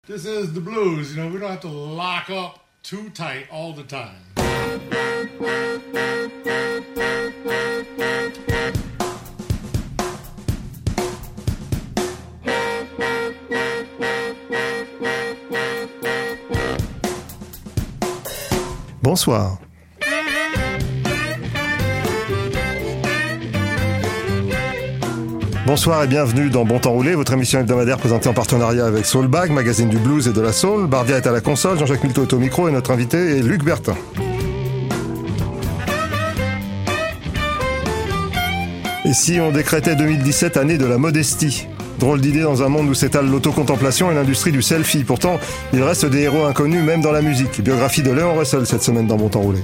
This is the blues, we don't have to lock up too tight all the time. Bonsoir. Bonsoir et bienvenue dans Bon Temps Roulé, votre émission hebdomadaire présentée en partenariat avec Soulbag, magazine du blues et de la soul. Bardia est à la console, Jean-Jacques Milteau est au micro et notre invité est Luc Bertin. Et si on décrétait 2017 année de la modestie ? Drôle d'idée dans un monde où s'étale l'autocontemplation et l'industrie du selfie. Pourtant, il reste des héros inconnus même dans la musique. Biographie de Léon Russell cette semaine dans Bon Temps Roulé.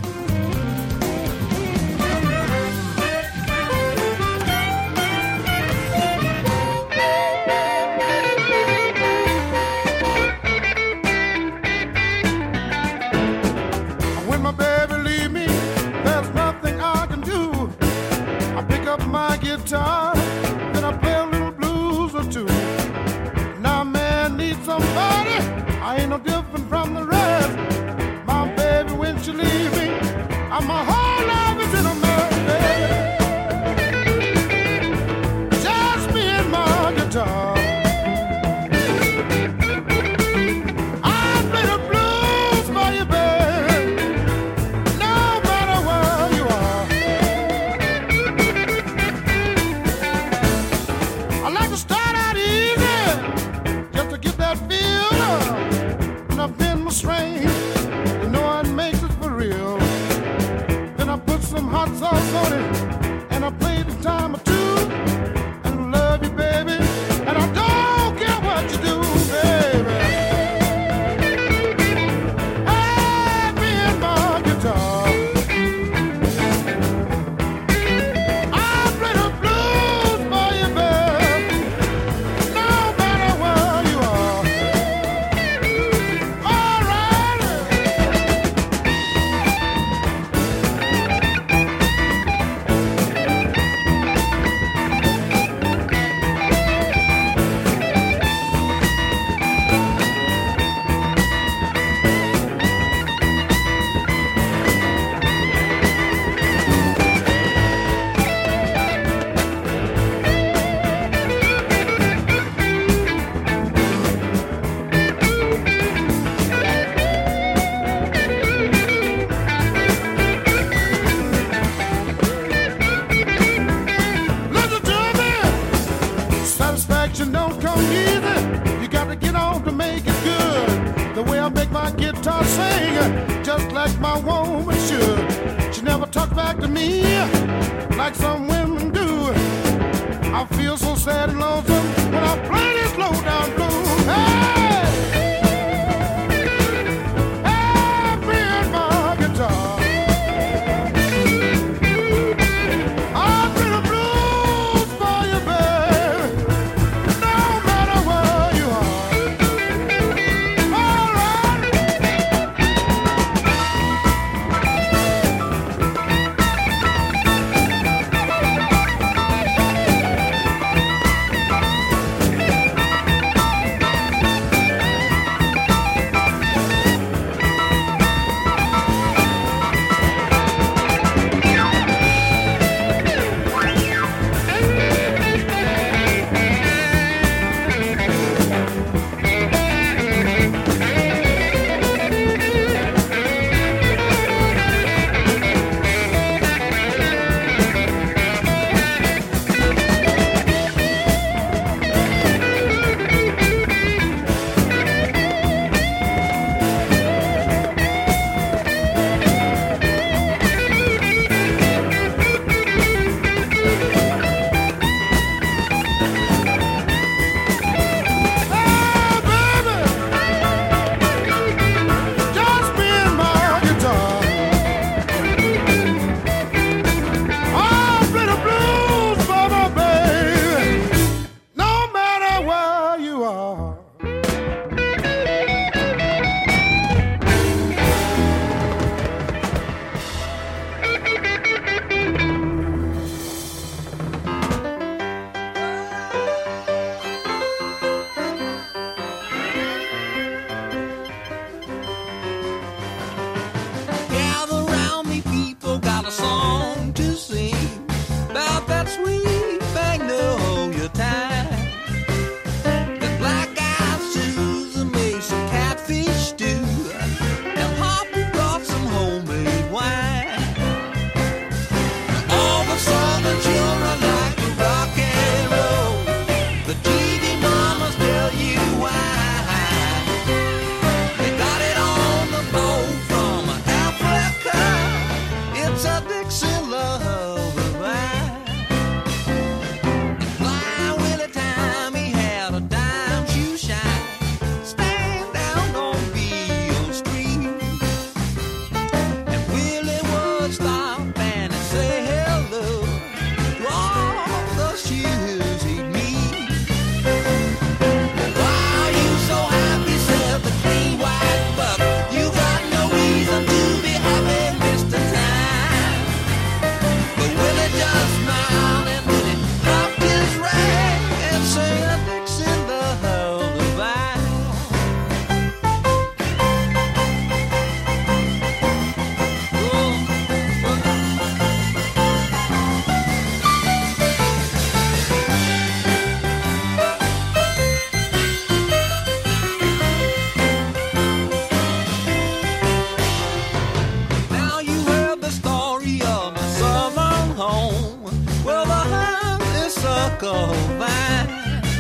of mine.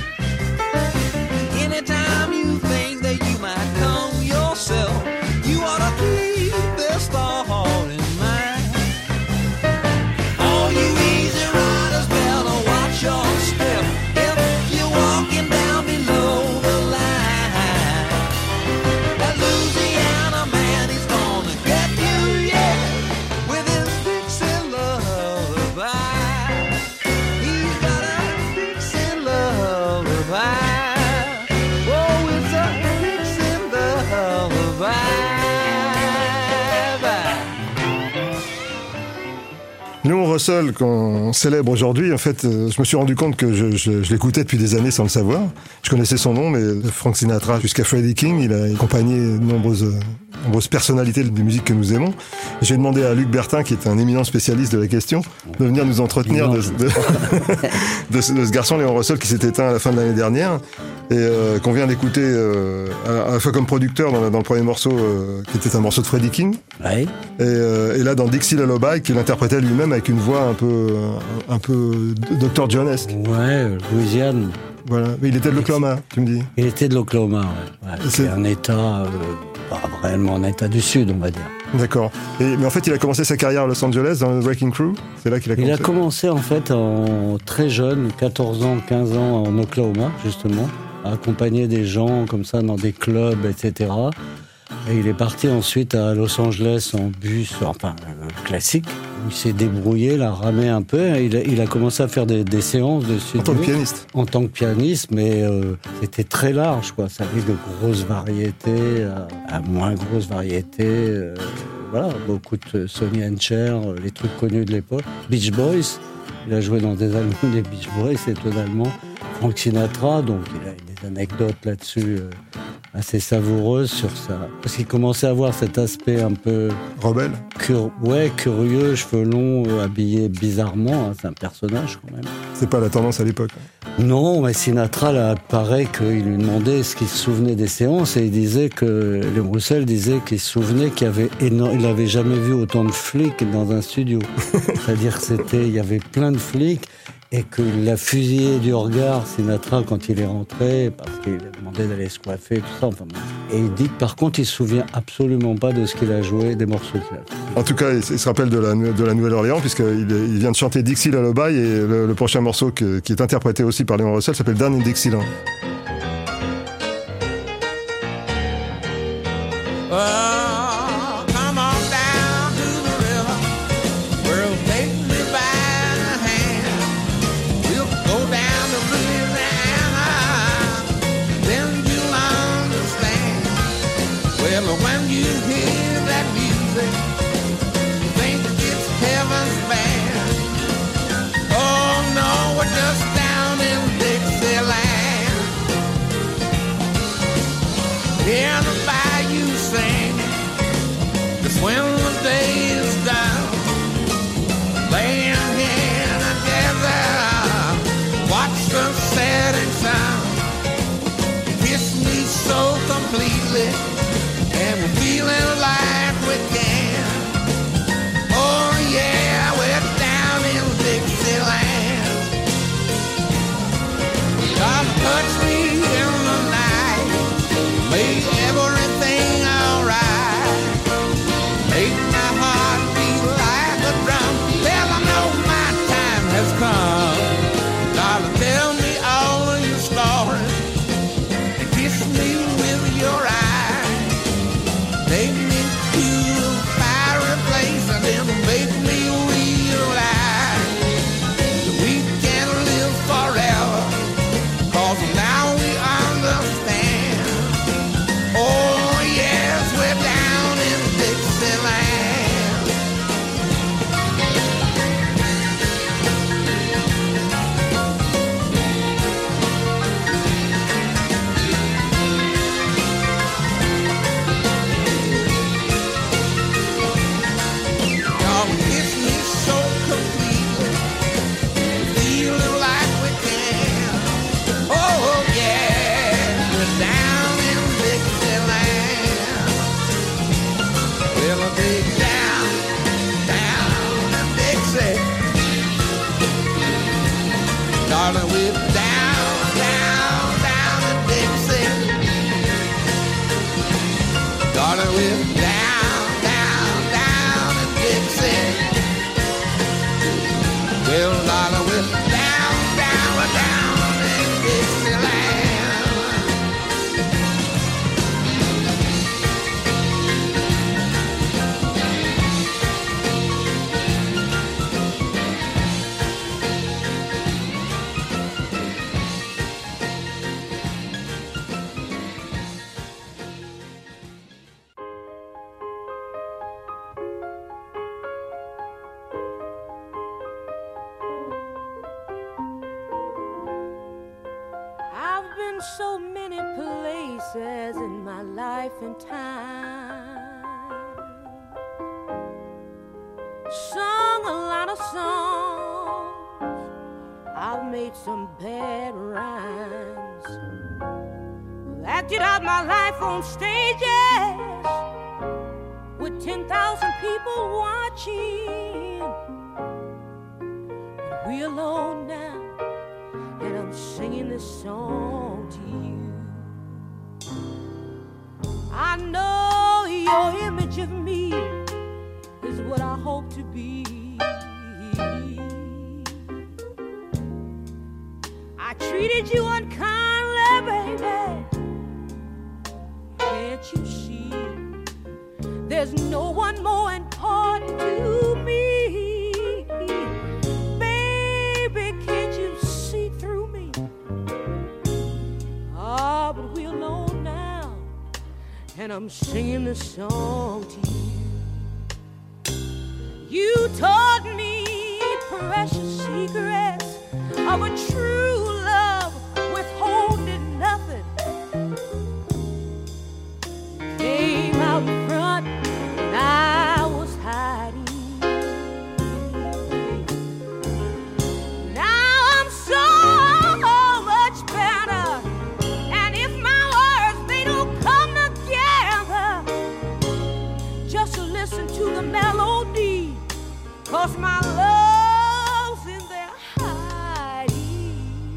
Anytime you think that you might come yourself, you ought to keep this thought in mind. All you easy riders better watch your step if you're walking down below the line. That Louisiana man, he's gonna get you, yeah, with his Dixie lullaby. He's got a Dixie lullaby. Oh, it's a Dixie lullaby. Léon Russell, qu'on célèbre aujourd'hui, en fait, je me suis rendu compte que je l'écoutais depuis des années sans le savoir. Je connaissais son nom, mais de Frank Sinatra jusqu'à Freddie King, il a accompagné de nombreuses personnalités de musique que nous aimons. J'ai demandé à Luc Bertin, qui est un éminent spécialiste de la question, de venir nous entretenir de ce garçon Léon Russell qui s'est éteint à la fin de l'année dernière et qu'on vient d'écouter à la fois comme producteur dans le premier morceau qui était un morceau de Freddie King. Ouais. Et là dans Dixie Lullaby qu'il interprétait lui-même avec une voix un peu Dr. Jonesque. Ouais, Louisiane. Voilà, mais il était de l'Oklahoma, tu me dis. Il était de l'Oklahoma, ouais. C'est- C'est un état, pas réellement un état du sud, on va dire. D'accord. Mais en fait, il a commencé sa carrière à Los Angeles dans le Wrecking Crew. C'est là qu'il a Il commencé. a commencé en fait en très jeune, 14 ans, 15 ans en Oklahoma, justement, à accompagner des gens comme ça dans des clubs, etc. Et il est parti ensuite à Los Angeles en bus, enfin classique, où il s'est débrouillé, il a ramé un peu. Il a commencé à faire des séances de studio. En tant que pianiste. En tant que pianiste, mais c'était très large, quoi. Ça avait de grosses variétés à moins grosses variétés. Voilà, beaucoup de Sonny and Cher, les trucs connus de l'époque. Beach Boys, il a joué dans des albums des Beach Boys, étonnamment. Frank Sinatra, donc il a des anecdotes là-dessus assez savoureuses sur ça. Parce qu'il commençait à avoir cet aspect un peu Rebelle. curieux, cheveux longs, habillé bizarrement. Hein, c'est un personnage quand même. C'est pas la tendance à l'époque. Non, mais Sinatra, là, paraît qu'il lui demandait ce qu'il se souvenait des séances et il disait que, Léon Russell disait qu'il se souvenait qu'il y avait il avait jamais vu autant de flics dans un studio. C'est-à-dire il y avait plein de flics et qu'il l'a fusillé du regard, Sinatra, quand il est rentré, parce qu'il a demandé d'aller se coiffer, tout ça. Enfin, et il dit que par contre, il se souvient absolument pas de ce qu'il a joué, des morceaux qu'il a fait. En tout cas, il se rappelle de la Nouvelle-Orléans, puisqu'il vient de chanter Dixie Lullaby, et le prochain morceau qui est interprété aussi par Léon Russell s'appelle Down in Dixieland. Oh, come on down to the river. Girl, take me by the hand. We'll go down to Louisiana, then you'll understand. Well, when you hear that music, you think it's heaven's band. Oh no, we're just down in Dixieland. Hear the bayou sing, just when the day is done. Laying here together, watch the setting sun. Kiss me so completely, and we're feeling like we can. Oh yeah, we're down in Dixieland. God touch me in the night, make everything alright. Make my heart beat like a drum. Well, I know my time has come. Darling, tell me all of your stories and kiss me with your eyes. Take me to a fiery place and then make me realize that we can live forever. 'Cause now we understand. Oh, darling, we're down, down, down in Dixie. Well, darling, we're down, down, we're down in Dixieland. I've been so many places in my life and time, sung a lot of songs, I've made some bad rhymes, acted out my life on stages with 10,000 people watching. But we're alone now, and I'm singing this song to you. I know your image of me is what I hope to be. I treated you unkindly, baby. Can't you see? There's no one more important to me. Baby, can't you see through me? Ah, but we're alone now, and I'm singing this song to you. You taught me precious secrets of a true love, withholding nothing. Came out in front, and I was hiding. Now I'm so much better, and if my words, they don't come together, just to listen to the melody, 'cause my love's in there hiding.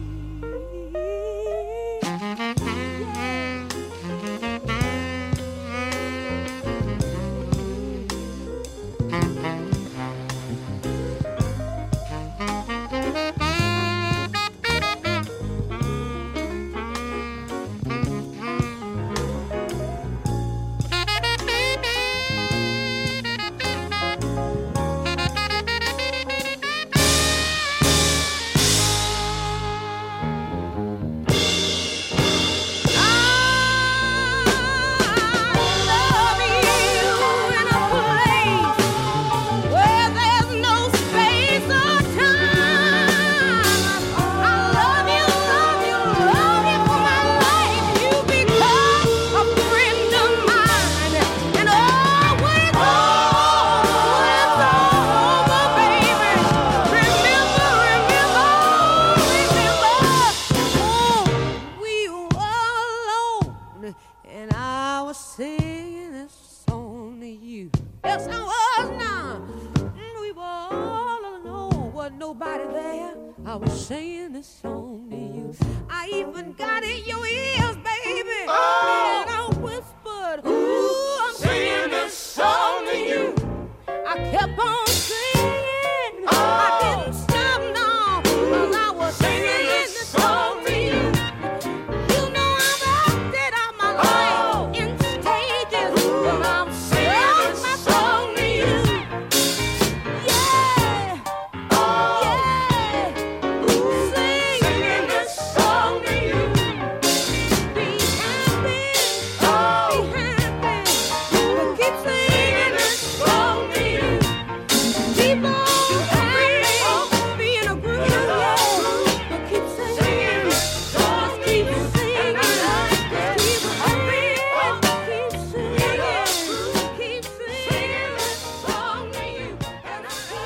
And I was singing this song to you. Yes, I was now. We were all alone, wasn't nobody there. I was singing this song to you. I even got in your ears, baby. And I whispered, ooh, I'm singing this song to you. I kept on singing. I didn't stop, no, 'cause I was singing this song to you. You know I've acted out my life in stages, but I'm singing my song to you. Yeah, yeah, singing this song to you.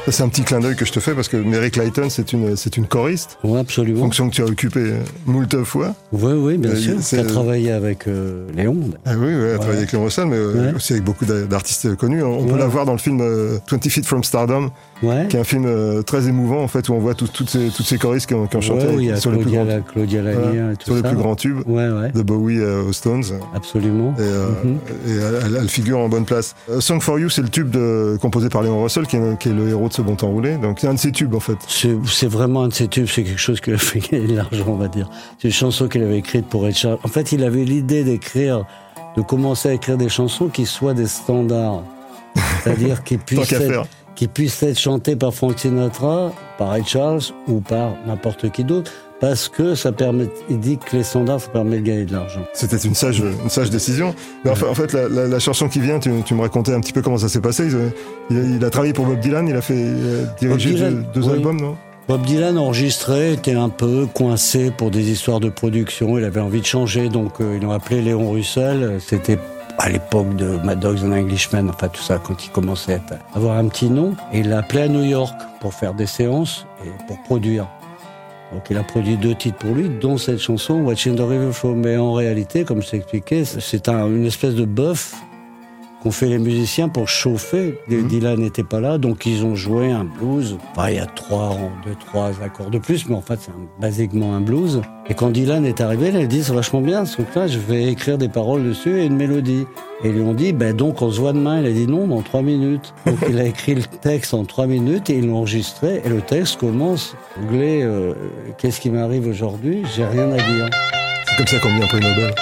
Ça, c'est un petit clin d'œil que je te fais parce que Mary Clayton, c'est une choriste. Oui, absolument. Fonction que tu as occupée moult fois. Oui, bien sûr. Tu as travaillé avec Léon. Ah oui, elle a travaillé avec Léon Russell, mais aussi avec beaucoup d'artistes connus. On peut la voir dans le film 20 Feet from Stardom, qui est un film très émouvant en fait, où on voit toutes ces choristes qui ont chanté sur Claudia Lanier et tout sur les plus grands tubes de Bowie aux Stones. Absolument. Et elle figure en bonne place. Song for You, c'est le tube composé par Léon Russell, qui est le héros de Ce bon temps roulé. Donc c'est un de ses tubes en fait. C'est vraiment un de ses tubes, c'est quelque chose qui lui a fait gagner de l'argent, on va dire. C'est une chanson qu'il avait écrite pour Ray Charles. En fait, il avait l'idée de commencer à écrire des chansons qui soient des standards. C'est-à-dire qui puissent être chantées par Frank Sinatra, par Ray Charles ou par n'importe qui d'autre. Parce que il dit que les standards, ça permet de gagner de l'argent. C'était une sage décision. Mais enfin, en fait, la chanson qui vient, tu me racontais un petit peu comment ça s'est passé. Il a travaillé pour Bob Dylan, il a dirigé deux albums, non? Bob Dylan enregistré, était un peu coincé pour des histoires de production. Il avait envie de changer, donc ils l'ont appelé Léon Russell. C'était à l'époque de Mad Dogs and Englishmen, enfin tout ça, quand il commençait à avoir un petit nom. Et il l'a appelé à New York pour faire des séances et pour produire. Donc il a produit 2 titres pour lui, dont cette chanson Watching the River Flow. Mais en réalité, comme je t'ai expliqué, c'est une espèce de bœuf qu'ont fait les musiciens pour chauffer. Dylan n'était pas là, donc ils ont joué un blues. Enfin, il y a 3 accords de plus, mais en fait c'est basiquement un blues. Et quand Dylan est arrivé, il a dit c'est vachement bien ce truc-là, je vais écrire des paroles dessus et une mélodie. Et ils lui ont dit donc on se voit demain. Il a dit non, dans 3 minutes. Donc il a écrit le texte en 3 minutes et ils l'ont enregistré. Et le texte commence anglais. Qu'est-ce qui m'arrive aujourd'hui? J'ai rien à dire. C'est comme ça qu'on vient un prix Nobel.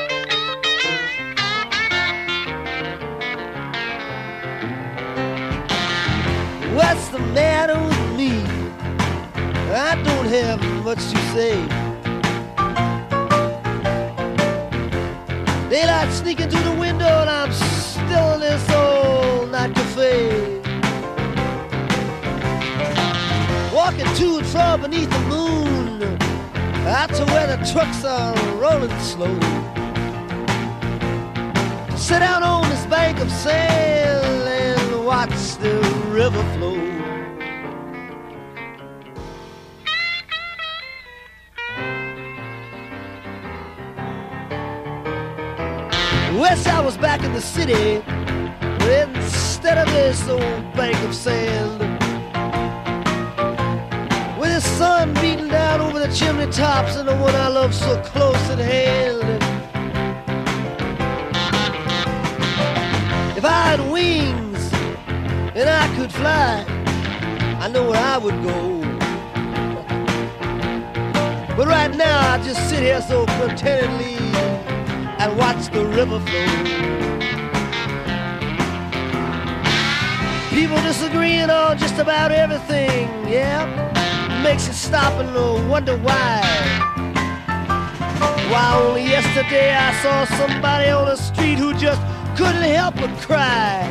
What's the matter with me? I don't have much to say. Daylight sneaking through the window and I'm still in this old night cafe. Walking to and from beneath the moon, out to where the trucks are rolling slow. Sit down on this bank of sand and watch the river flow. Wish I was back in the city instead of this old bank of sand, with the sun beating down over the chimney tops and the one I love so close at hand. If I had wings and I could fly, I know where I would go. But right now I just sit here so contentedly and watch the river flow. People disagreeing on just about everything, yeah, makes you stop and wonder why. Why only yesterday I saw somebody on the street who just couldn't help but cry.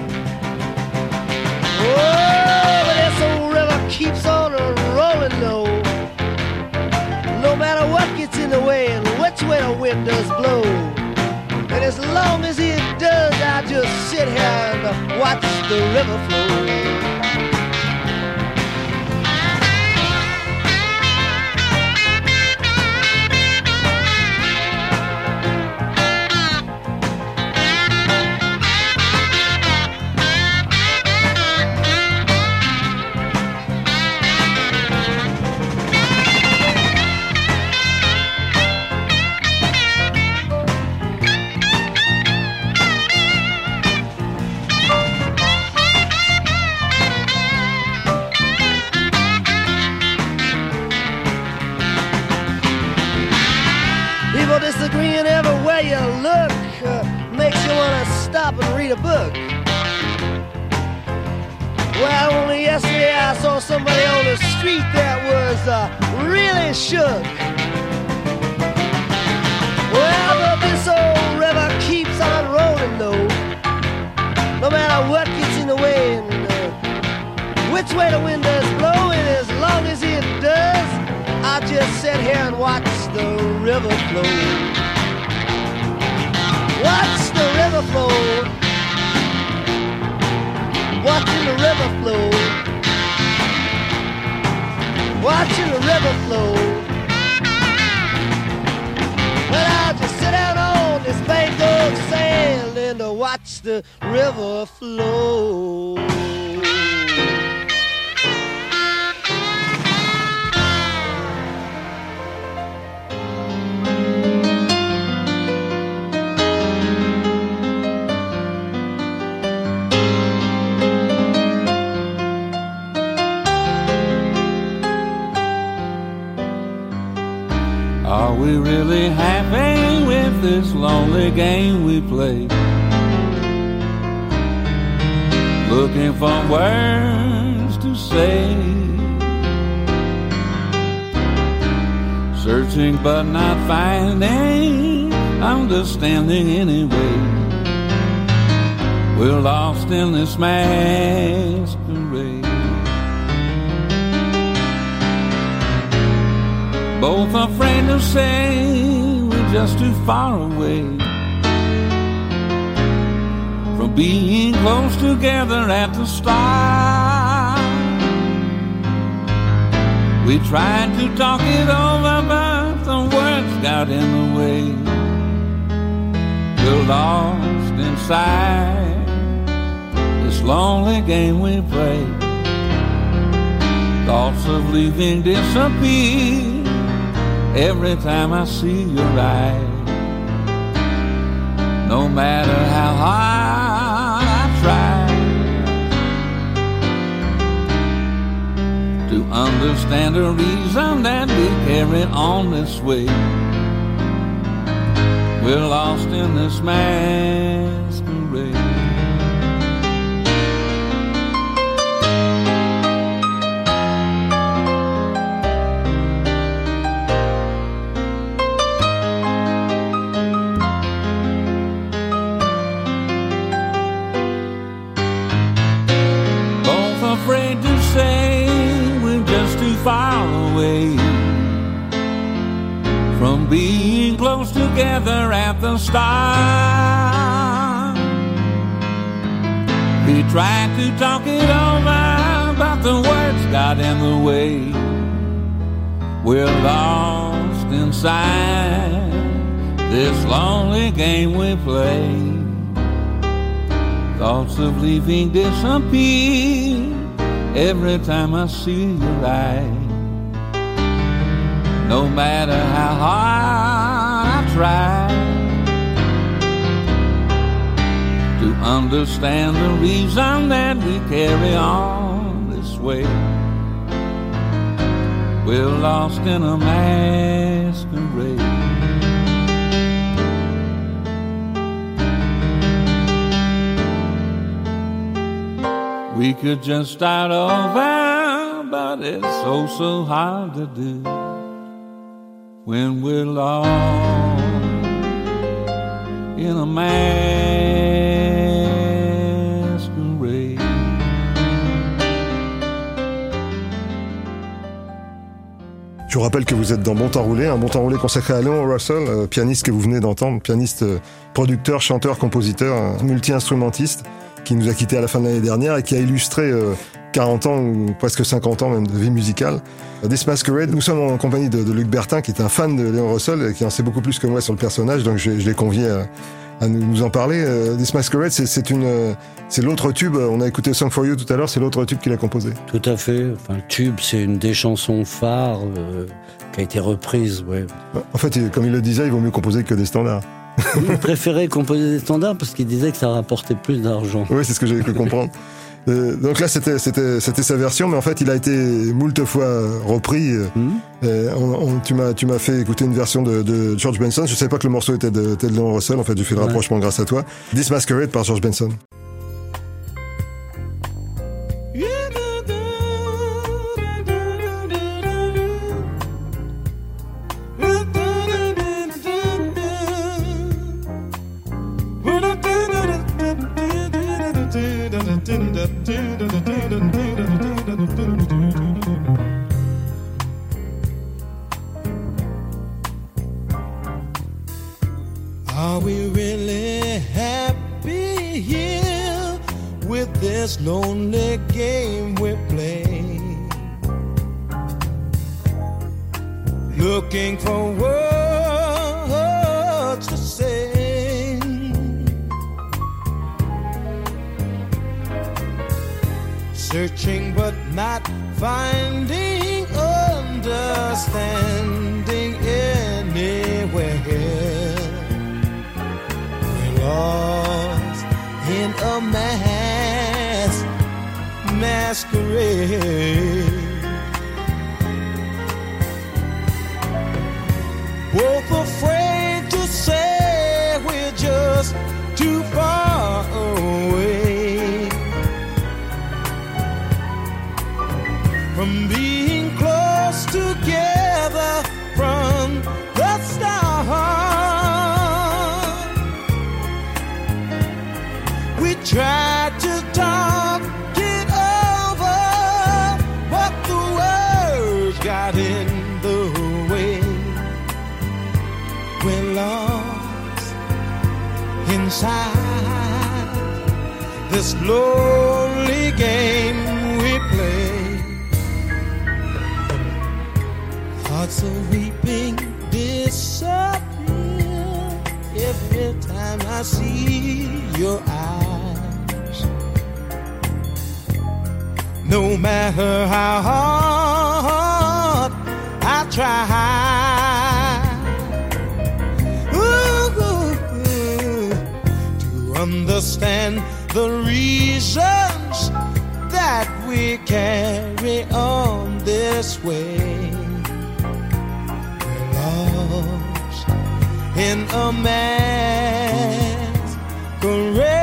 Oh, but this old river keeps on rolling low, no matter what gets in the way and which way the wind does blow. And as long as it does, I just sit here and watch the river flow. Disagreeing everywhere you look makes you want to stop and read a book. Well, only yesterday I saw somebody on the street that was really shook. Well, but this old river keeps on rolling though, no matter what gets in the way and which way the wind does blow. And as long as it does, I just sit here and watch the river flow. Watch the river flow. Watching the river flow. flow. Well, I'll just sit down on this bank of sand and watch the river flow. Are we really happy with this lonely game we play? Looking for words to say, searching but not finding understanding anyway. We're lost in this masquerade, both afraid to say we're just too far away from being close together at the start. We tried to talk it over, but the words got in the way. We're lost inside this lonely game we play. Thoughts of leaving disappear every time I see your eyes. No matter how hard I try to understand the reason that we carry on this way, we're lost in this masquerade. Afraid to say we're just too far away from being close together at the start. We tried to talk it over, but the words got in the way. We're lost inside this lonely game we play. Thoughts of leaving disappear every time I see your eyes. No matter how hard I try to understand the reason that we carry on this way, we're lost in a masquerade. We could just start over, but it's so hard to do when we're lost in a masquerade. Je vous rappelle que vous êtes dans Bon Temps Roulé, un Bon Temps Roulé consacré à Leon Russell, pianiste que vous venez d'entendre, pianiste, producteur, chanteur, compositeur, multi-instrumentiste, qui nous a quittés à la fin de l'année dernière et qui a illustré 40 ans ou presque 50 ans même de vie musicale. This Masquerade, nous sommes en compagnie de Luc Bertin, qui est un fan de Leon Russell et qui en sait beaucoup plus que moi sur le personnage, donc je l'ai convié à nous en parler. This Masquerade, c'est l'autre tube, on a écouté Song for You tout à l'heure, c'est l'autre tube qu'il a composé. Tout à fait, enfin, le tube, c'est une des chansons phares qui a été reprise, ouais. En fait, comme il le disait, il vaut mieux composer que des standards. Il préférait composer des standards parce qu'il disait que ça rapportait plus d'argent. Oui, c'est ce que j'ai pu comprendre. Donc là, c'était sa version, mais en fait, il a été moult fois repris. Tu m'as fait écouter une version de George Benson. Je savais pas que le morceau était de Leon Russell. En fait, j'ai fait le rapprochement grâce à toi. This Masquerade par George Benson. Are we really happy here with this lonely game we play? looking for words to say. Searching but not finding understanding anywhere. We're lost in a masquerade. Both afraid to say we're just too far away from being close together from the start. We tried to talk it over, but the words got in the way. We're lost inside this lonely game we play. Hearts are weeping disappear every time I see your eyes. No matter how hard I try to understand the reasons that we carry on this way. We're lost in a masquerade.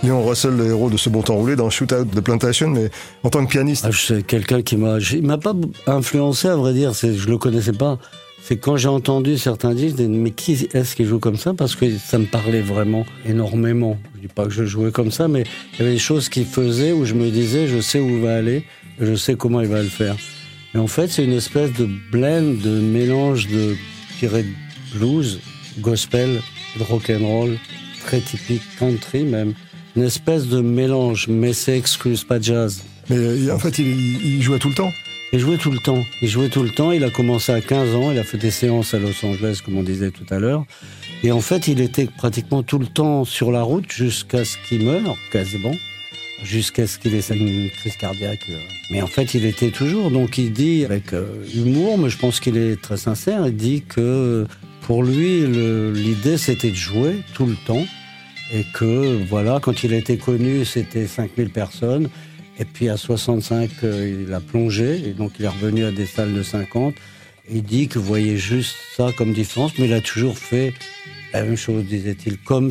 Léon Russell, le héros de ce bon temps roulé dans Shootout de Plantation, mais en tant que pianiste. C'est quelqu'un qui il m'a pas influencé, à vrai dire, je le connaissais pas. C'est quand j'ai entendu certains disques, mais qui est-ce qui joue comme ça? Parce que ça me parlait vraiment énormément. Je dis pas que je jouais comme ça, mais il y avait des choses qu'il faisait où je me disais, je sais où il va aller, je sais comment il va le faire. Et en fait, c'est une espèce de blend, de mélange de, je dirais, blues, gospel, de rock'n'roll, très typique country même. Une espèce de mélange, mais c'est excuse, pas jazz. Mais en fait, il jouait tout le temps. Il jouait tout le temps. Il a commencé à 15 ans. Il a fait des séances à Los Angeles, comme on disait tout à l'heure. Et en fait, il était pratiquement tout le temps sur la route jusqu'à ce qu'il meure, quasiment. Jusqu'à ce qu'il ait une crise cardiaque. Mais en fait, il était toujours. Donc, il dit, avec humour, mais je pense qu'il est très sincère, il dit que pour lui, l'idée, c'était de jouer tout le temps. Et que, voilà, quand il a été connu, c'était 5000 personnes. Et puis à 65, il a plongé, et donc il est revenu à des salles de 50. Il dit que vous voyez juste ça comme différence, mais il a toujours fait la même chose, disait-il, comme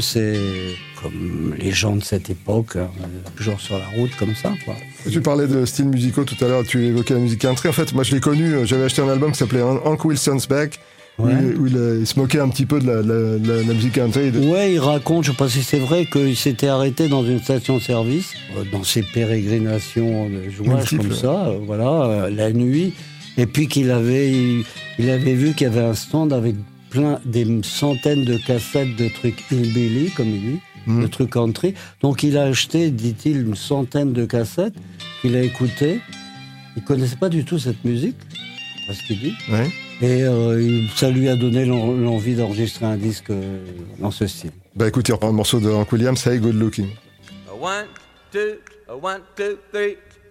les gens de cette époque, hein, toujours sur la route comme ça, quoi. Tu parlais de styles musicaux tout à l'heure, tu évoquais la musique country. En fait, moi je l'ai connu, j'avais acheté un album qui s'appelait Hank Wilson's Back. Ouais. Où il se moquait un petit peu de la musique country. Ouais, il raconte, je ne sais pas si c'est vrai, qu'il s'était arrêté dans une station-service, dans ses pérégrinations de jouage comme ça, voilà, la nuit, et puis qu'il avait vu qu'il y avait un stand avec des centaines de cassettes de trucs hillbilly, comme il dit, de trucs country. Donc il a acheté, dit-il, une centaine de cassettes qu'il a écoutées. Il ne connaissait pas du tout cette musique, c'est ce qu'il dit. Ouais. Et ça lui a donné l'envie d'enregistrer un disque dans ce style. Bah écoutez, on reprend un morceau de Hank Williams, Hey Good Looking. 1, 2, 1, 2, 3.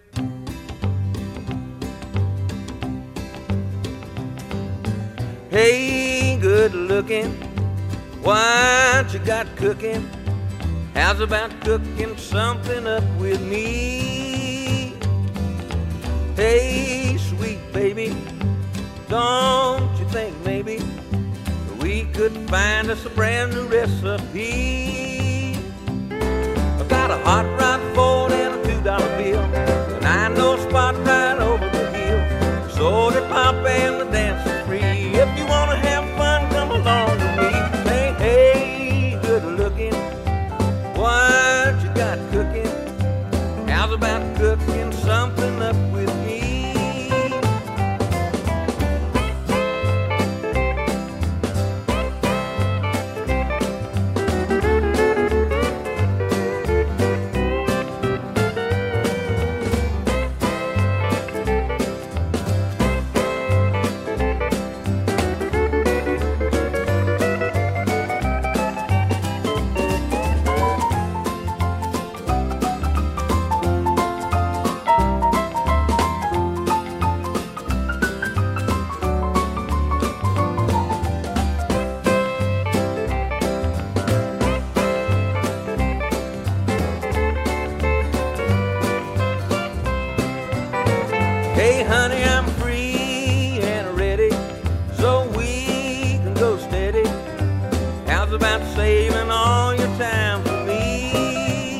Hey, good looking, what you got cooking? How's about cooking something up with me? Hey, sweet baby, don't you think maybe we could find us a brand new recipe? I've got a hot rod Ford and a $2 bill, and I know a spot right over the hill. So the pop and the dance is free. If you wanna have fun, come along with me. Say, hey, good looking, what you got cooking? How's about cooking something up with me? Hey honey, I'm free and ready, so we can go steady. How's about saving all your time for me?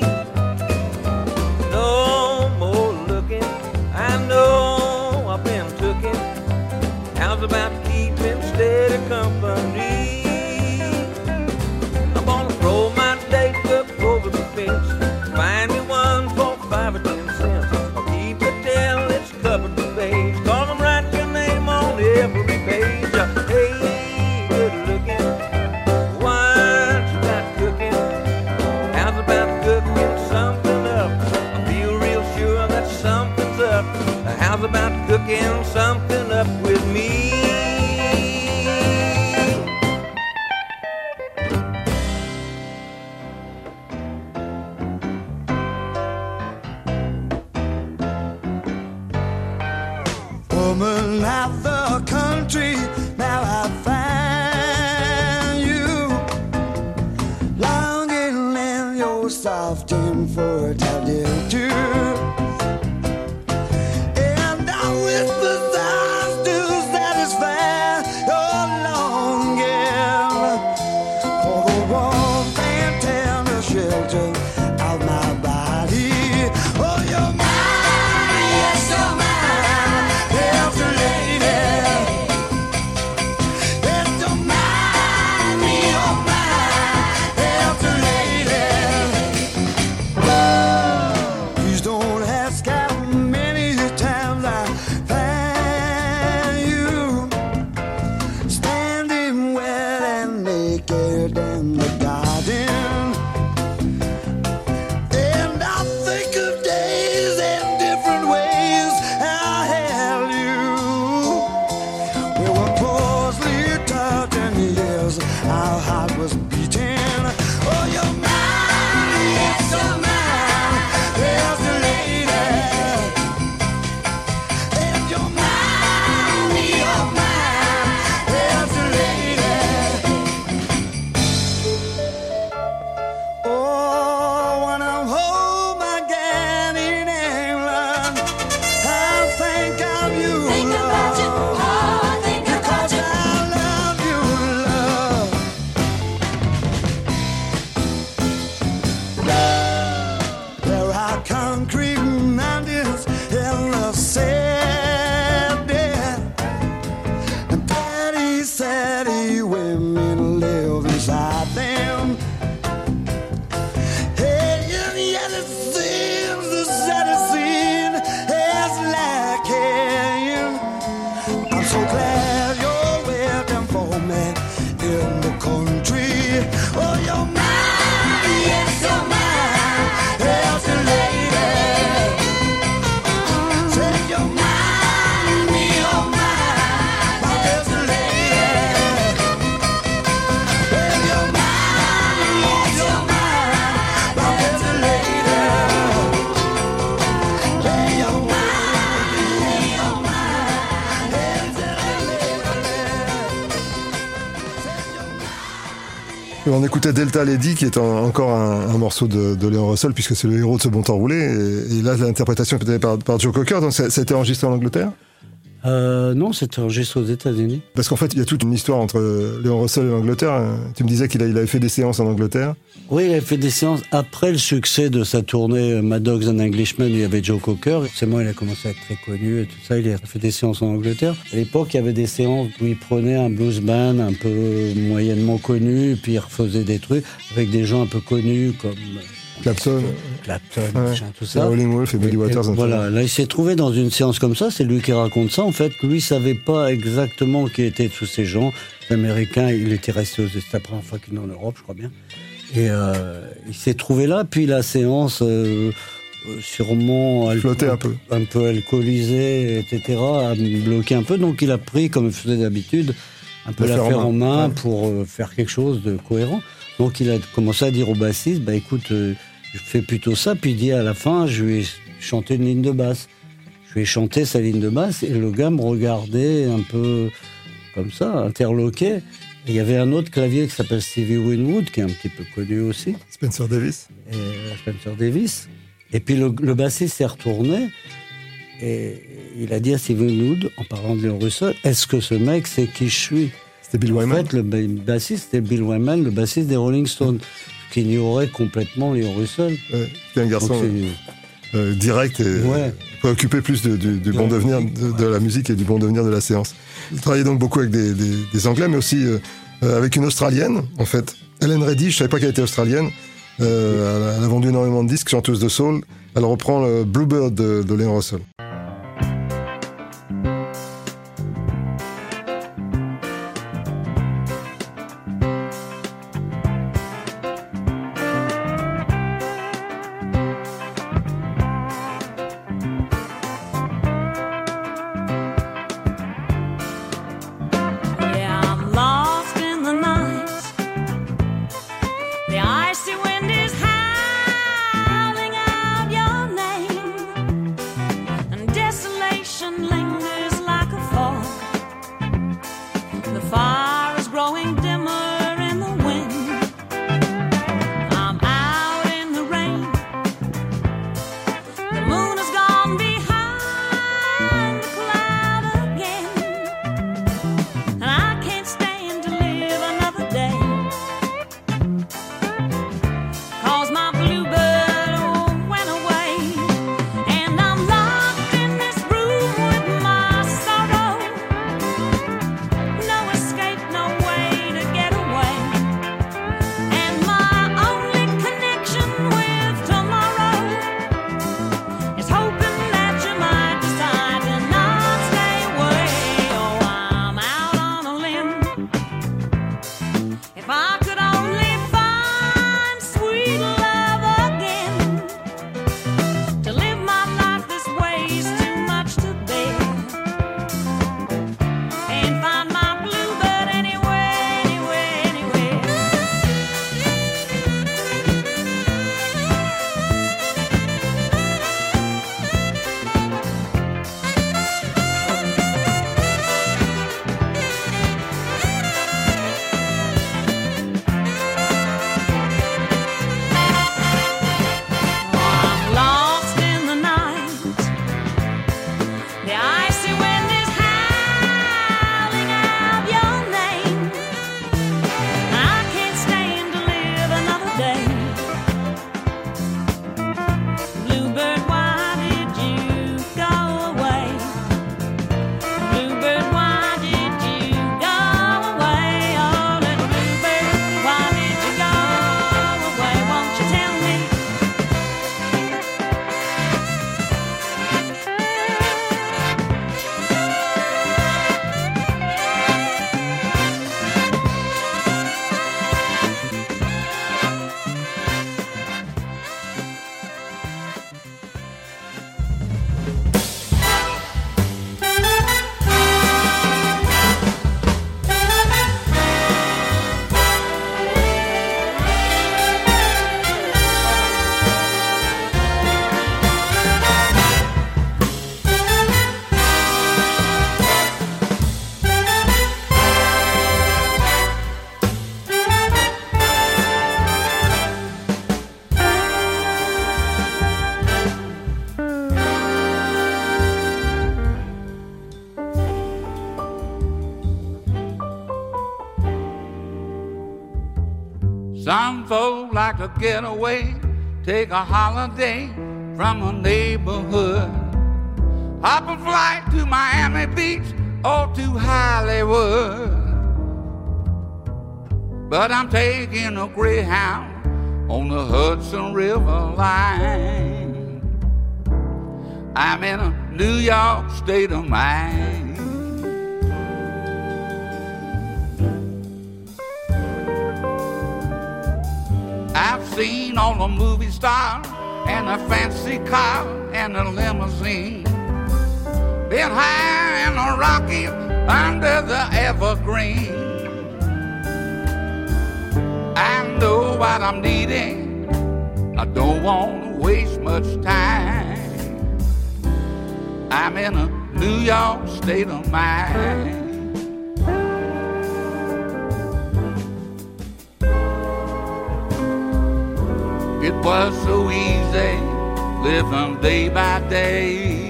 No more looking, I know I've been tookin'. How's about keeping steady company? I'm gonna throw my date up over the fence, find me one for 5 or 10 cents. I'll keep it till it's covered the page, 'cause I'm writing your name on every page. Hey, good looking, what you got cooking? How's about cooking something up? I feel real sure that something's up. How's about cooking something up with me? Woman of the country, now I find you longing in your soft and fertile too. And I whisper sighs to satisfy your longing for the warmth and tender shelter of my scared in the garden. And I think of days and different ways I held you. We were closely touching, yes, our heart was beating. Oh, you're mine, yes, you're mine, yes, the lady. And you're mine, yes, the lady. Oh, when I'm home again in England, I think of you, love, because I love you, love. There are concrete mountains in the sand, and pretty, saddy women live inside them. Hey, and yet it seems the saddest scene is lacking. I'm so glad you're waiting for me in the country. Oh, you're mine, yes, you're mine, yes, the lady. Say you're mine, yes, the lady. Well, you're mine, yes, you're mine, yes, the lady. Hey, you're mine, yes, the lady. Et on écoutait Delta Lady, qui est encore un morceau de Léon Russell, puisque c'est le héros de ce bon temps roulé. Et là, l'interprétation est faite par Joe Cocker, donc ça a été enregistré en Angleterre. Non, c'était enregistré aux États-Unis. Parce qu'en fait, il y a toute une histoire entre Léon Russell et l'Angleterre. Tu me disais qu'il avait fait des séances en Angleterre. Oui, il a fait des séances après le succès de sa tournée Mad Dogs and Englishmen, où il y avait Joe Cocker. Forcément, il a commencé à être très connu et tout ça. Il a fait des séances en Angleterre. À l'époque, il y avait des séances où il prenait un blues band un peu moyennement connu, puis il refaisait des trucs avec des gens un peu connus comme Clapton, machin, tout ça. Howlin' Wolf et Buddy Waters. Voilà, là il s'est trouvé dans une séance comme ça, c'est lui qui raconte ça. En fait, lui savait pas exactement qui étaient tous ces gens. L'Américain, il était resté aux États, la première fois qu'il est en Europe, je crois bien. Et il s'est trouvé là, puis la séance, sûrement flottait un peu alcoolisé, etc., a bloqué un peu. Donc il a pris, comme il faisait d'habitude, un peu l'affaire en main pour faire quelque chose de cohérent. Donc il a commencé à dire au bassiste, bah écoute, je fais plutôt ça. Puis il dit à la fin, je lui ai chanté une ligne de basse. Je lui ai chanté sa ligne de basse et le gars me regardait un peu comme ça, interloqué. Et il y avait un autre clavier qui s'appelle Stevie Winwood, qui est un petit peu connu aussi. Spencer Davis. Et puis le bassiste s'est retourné et il a dit à Stevie Winwood, en parlant de Léon Russell, est-ce que ce mec sait qui je suis ? C'était Bill Wyman. En fait, le bassiste, c'était Bill Wyman, le bassiste des Rolling Stones, qui ignorait complètement Léon Russell. C'était un garçon direct et préoccupé plus du bon devenir de la musique et du bon devenir de la séance. Il travaillait donc beaucoup avec des Anglais, mais aussi avec une Australienne, en fait. Helen Reddy, je ne savais pas qu'elle était australienne. Elle a vendu énormément de disques, chanteuse de soul. Elle reprend le Bluebird de Léon Russell. Some folks like to get away, take a holiday from a neighborhood. Hop a flight to Miami Beach or to Hollywood. But I'm taking a Greyhound on the Hudson River line. I'm in a New York state of mind. I've seen all the movie stars and the fancy car and the limousine. Been high in the Rockies under the evergreen. I know what I'm needing. I don't want to waste much time. I'm in a New York state of mind. It was so easy living day by day,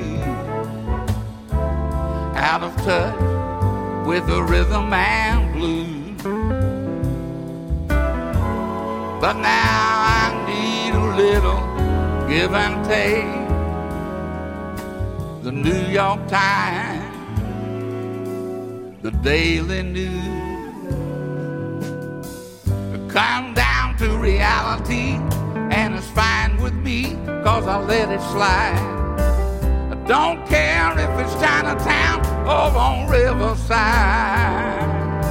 out of touch with the rhythm and blues. But now I need a little give and take. The New York Times, the Daily News, come down to reality, and it's fine with me, 'cause I let it slide. I don't care if it's Chinatown or on Riverside.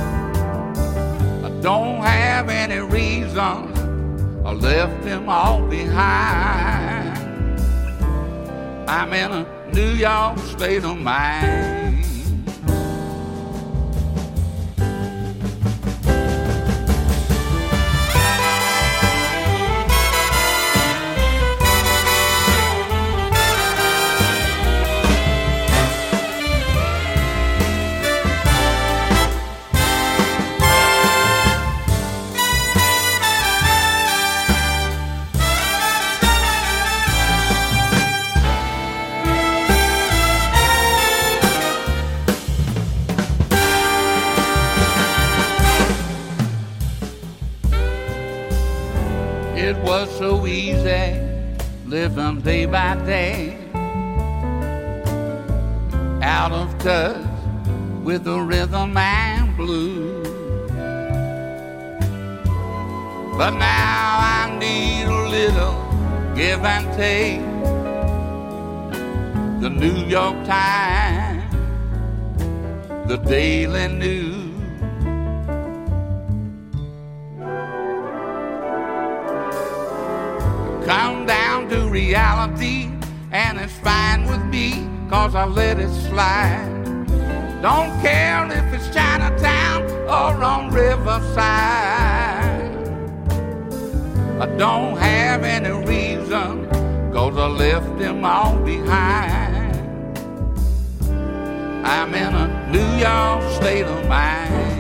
I don't have any reason, I left them all behind. I'm in a New York state of mind. It was so easy living day by day, out of touch with the rhythm and blues. But now I need a little give and take. The New York Times, the Daily News, come down to reality, and it's fine with me, 'cause I let it slide. Don't care if it's Chinatown or on Riverside. I don't have any reason, 'cause I left them all behind. I'm in a New York state of mind.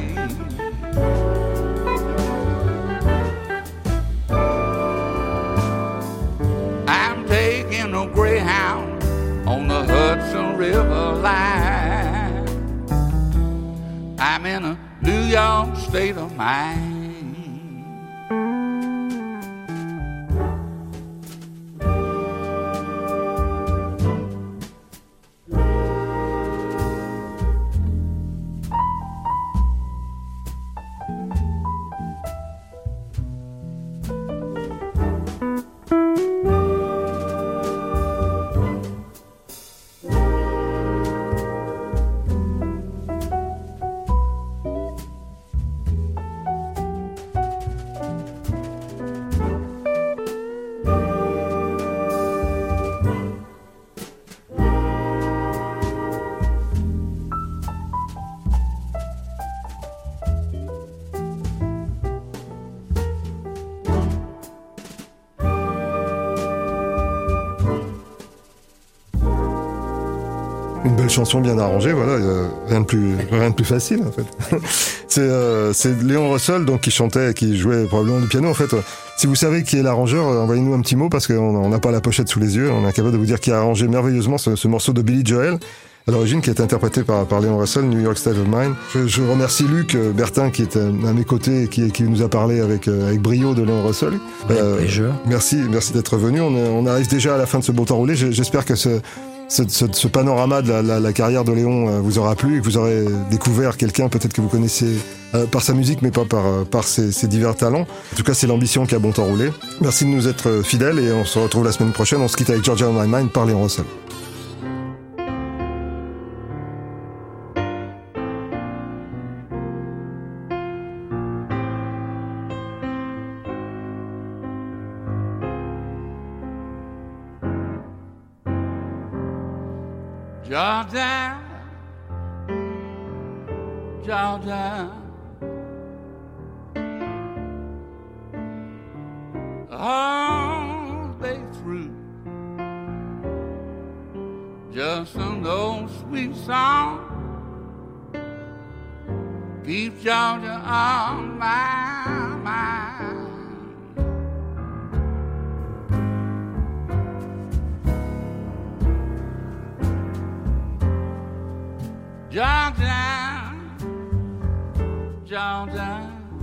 Taking a Greyhound on the Hudson River line. I'm in a New York state of mind. Une belle chanson bien arrangée, voilà, rien de plus facile en fait. C'est Léon Russell donc qui chantait, qui jouait probablement du piano en fait. Si vous savez qui est l'arrangeur, envoyez-nous un petit mot parce qu'on n'a pas la pochette sous les yeux. On est incapable de vous dire qui a arrangé merveilleusement ce morceau de Billy Joel. à l'origine, qui est interprété par Léon Russell, New York State of Mind. Je remercie Luc Bertin qui est à mes côtés et qui nous a parlé avec brio de Léon Russell. Merci d'être venu. On arrive déjà à la fin de ce Bon Temps Roulé. J'espère que ce panorama de la carrière de Léon vous aura plu et que vous aurez découvert quelqu'un peut-être que vous connaissez par sa musique mais pas par ses divers talents. En tout cas, c'est l'ambition qu'a Bon Temps Roulé. Merci de nous être fidèles et on se retrouve la semaine prochaine. On se quitte avec Georgia on My Mind par Léon Russell. Georgia, Georgia, all day through, just an old sweet song keeps Georgia on my mind. Georgia, Georgia,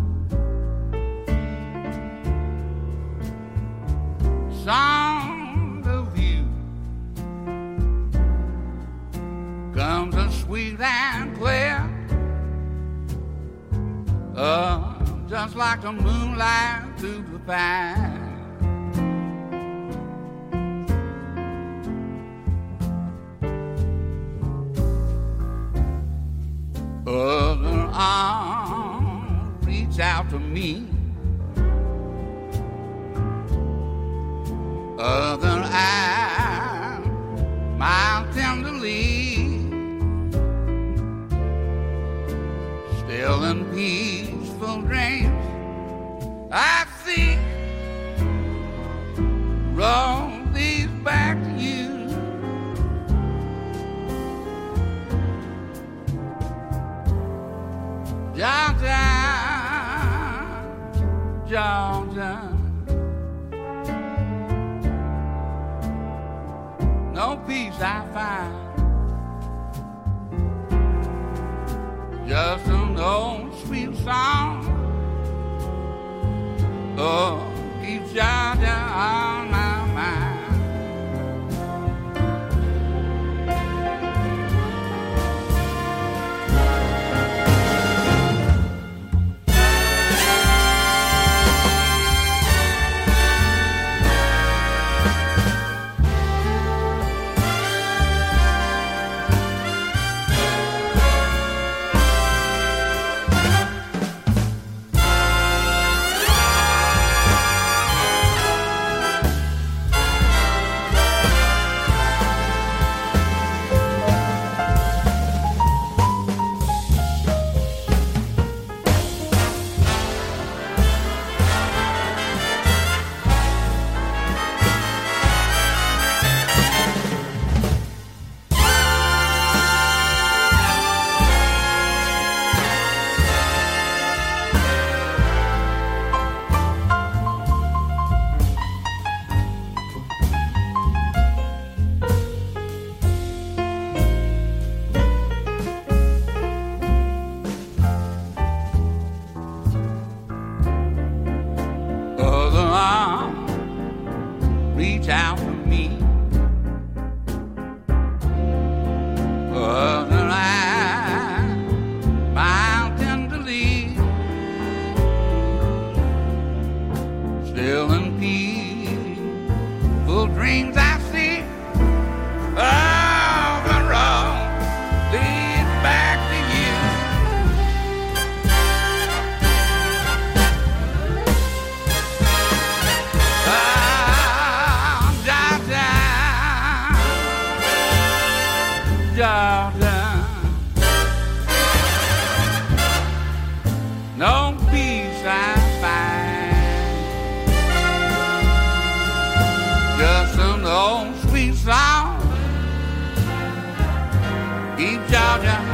song of you comes as sweet and clear, just like the moonlight through the pine. Other arms reach out to me, other eyes smile tenderly, still in peaceful dreams I see, roll these back to you. Georgia, Georgia, no peace I find, just an old sweet song, keeps Georgia on my mind. Reach out to me, other eyes smile tenderly, still in peaceful dreams I see, the road leads back to you. Georgia, no peace I find, just an old sweet song keep Georgia